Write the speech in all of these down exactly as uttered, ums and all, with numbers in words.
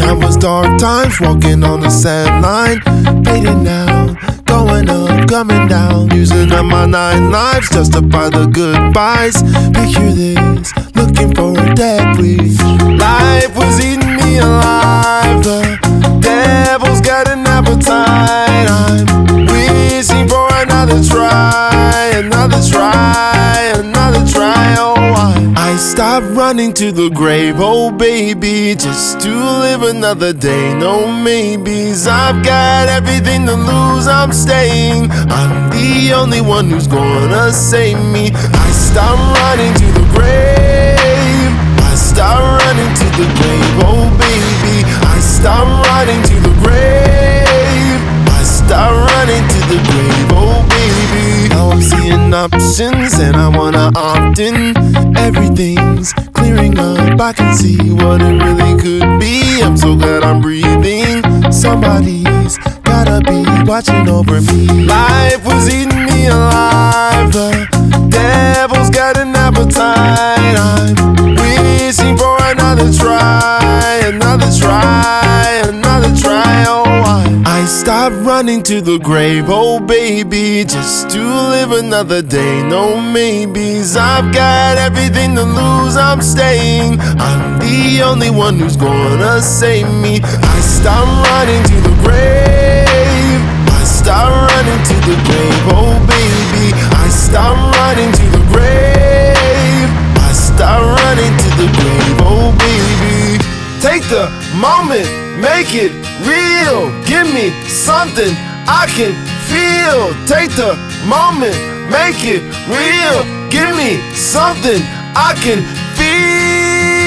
That was dark times, walking on the sand line. Fading now, going up, coming down. Using up my nine lives, justify the goodbyes. Picture this, looking for a dead breeze. Life was eating me alive. The devil's got an appetite. I'm wishing for another try, another try, another try. Oh, I, I stopped running to the grave, oh baby, just to live another day. No maybes, I've got everything to lose, I'm staying. I'm the only one who's gonna save me. I stopped running to the grave. I stopped running to the grave, oh baby. I stopped running to the grave. I stopped running to the grave, oh baby. Now I'm seeing options and I wanna opt in. Everything's clearing up, I can see what it really could be. I'm so glad I'm breathing. Somebody's gotta be watching over me. Life was eating me alive. The devil's got an appetite. I'm wishing for another try, another try, another try. Oh, I, I stopped running to the grave, oh baby, just to live another day. No maybes, I've got everything to lose, I'm staying. I'm the only one who's gonna save me. I stopped running to the grave. I stopped running to the grave, oh baby. I stopped running to the grave. I stopped running to the grave, oh baby. Take the moment, make it real. Give me something I can feel. Take the moment, make it real. Give me something I can feel.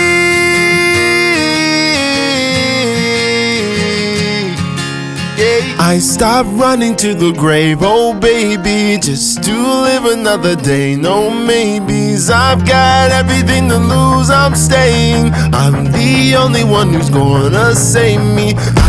Yeah. I stopped running to the grave, oh baby, just to live another day. No maybes, I've got everything to lose, I'm staying. I'm the only one who's gonna save me.